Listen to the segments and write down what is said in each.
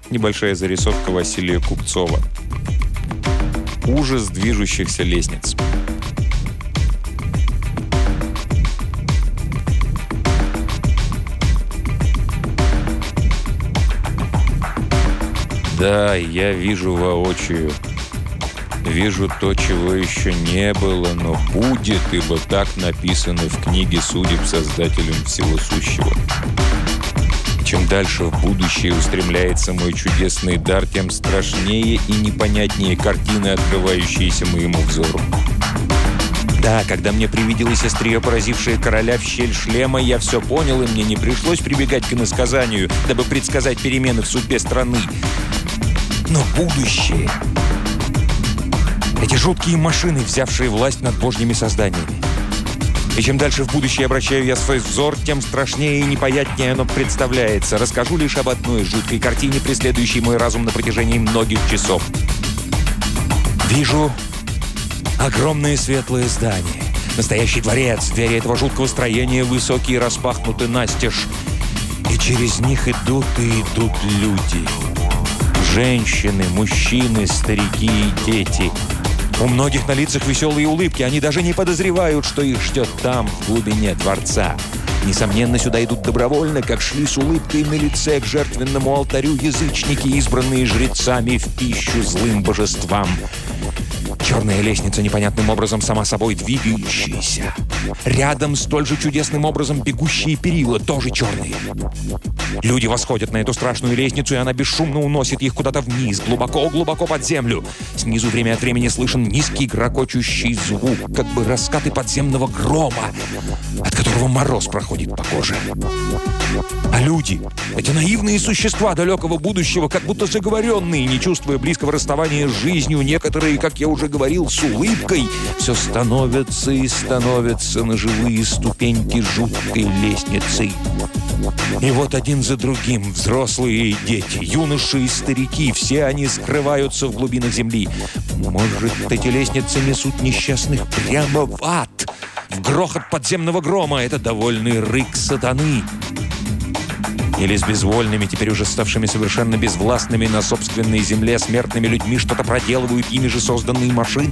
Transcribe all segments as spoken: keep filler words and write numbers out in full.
Небольшая зарисовка Василия Купцова. Ужас движущихся лестниц. Да, я вижу воочию. Вижу то, чего еще не было, но будет, ибо так написано в книге судеб Создателем Всего Сущего. Чем дальше в будущее устремляется мой чудесный дар, тем страшнее и непонятнее картины, открывающиеся моему взору. Да, когда мне привиделось острие, поразившее короля в щель шлема, я все понял, и мне не пришлось прибегать к иносказанию, дабы предсказать перемены в судьбе страны. Но будущее... Эти жуткие машины, взявшие власть над божьими созданиями. И чем дальше в будущее обращаю я свой взор, тем страшнее и непонятнее оно представляется. Расскажу лишь об одной жуткой картине, преследующей мой разум на протяжении многих часов. Вижу огромные светлые здания. Настоящий дворец. Двери этого жуткого строения высокие, распахнуты настежь. И через них идут и идут люди. Женщины, мужчины, старики и дети. У многих на лицах веселые улыбки. Они даже не подозревают, что их ждет там, в глубине дворца. Несомненно, сюда идут добровольно, как шли с улыбкой на лице к жертвенному алтарю язычники, избранные жрецами в пищу злым божествам. Черная лестница, непонятным образом сама собой двигающаяся. Рядом столь же чудесным образом бегущие перила, тоже черные. Люди восходят на эту страшную лестницу, и она бесшумно уносит их куда-то вниз, глубоко-глубоко под землю. Снизу время от времени слышен низкий грохочущий звук, как бы раскаты подземного грома, от которого мороз проходит по коже. А люди, эти наивные существа далекого будущего, как будто заговоренные, не чувствуя близкого расставания с жизнью, некоторые, как я уже говорил, с улыбкой, все становятся и становятся на живые ступеньки жуткой лестницы. И вот один за другим взрослые и дети, юноши и старики, все они скрываются в глубинах земли. Может, эти лестницы несут несчастных прямо в ад, в грохот подземного грома. Это довольный рык сатаны. Или с безвольными, теперь уже ставшими совершенно безвластными на собственной земле смертными людьми что-то проделывают ими же созданные машины.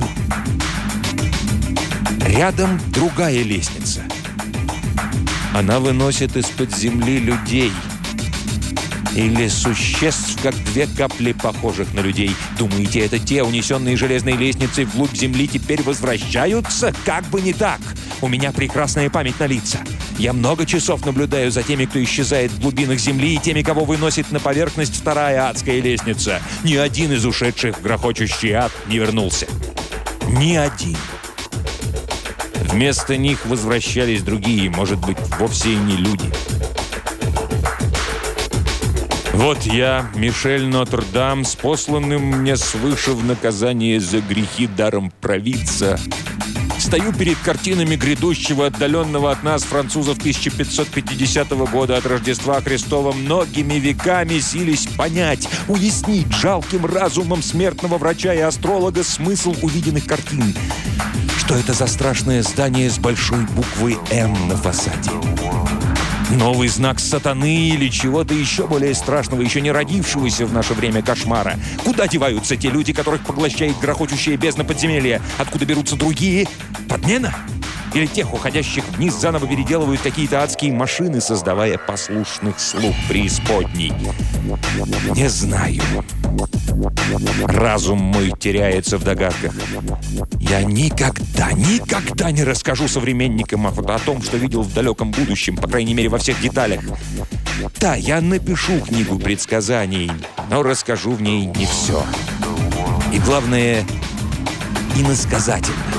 Рядом другая лестница. Она выносит из-под земли людей. Или существ, как две капли, похожих на людей. Думаете, это те, унесенные железной лестницей вглубь земли, теперь возвращаются? Как бы не так. У меня прекрасная память на лица. Я много часов наблюдаю за теми, кто исчезает в глубинах земли, и теми, кого выносит на поверхность вторая адская лестница. Ни один из ушедших в грохочущий ад не вернулся. Ни один. Вместо них возвращались другие, может быть, вовсе и не люди. Вот я, Мишель Нотр-Дам, с посланным мне свыше в наказание за грехи даром провидца, стою перед картинами грядущего, отдаленного от нас французов тысяча пятьсот пятидесятого года от Рождества Христова, многими веками сились понять, уяснить жалким разумом смертного врача и астролога смысл увиденных картин. Что это за страшное здание с большой буквы «М» на фасаде? Новый знак сатаны или чего-то еще более страшного, еще не родившегося в наше время кошмара? Куда деваются те люди, которых поглощает грохочущая бездна подземелья? Откуда берутся другие? Подмена? Или тех, уходящих вниз, заново переделывают какие-то адские машины, создавая послушных слуг преисподней? Не знаю. Разум мой теряется в догадках. Я никогда, никогда не расскажу современникам о том, что видел в далеком будущем, по крайней мере, во всех деталях. Да, я напишу книгу предсказаний, но расскажу в ней не все. И главное, иносказательно.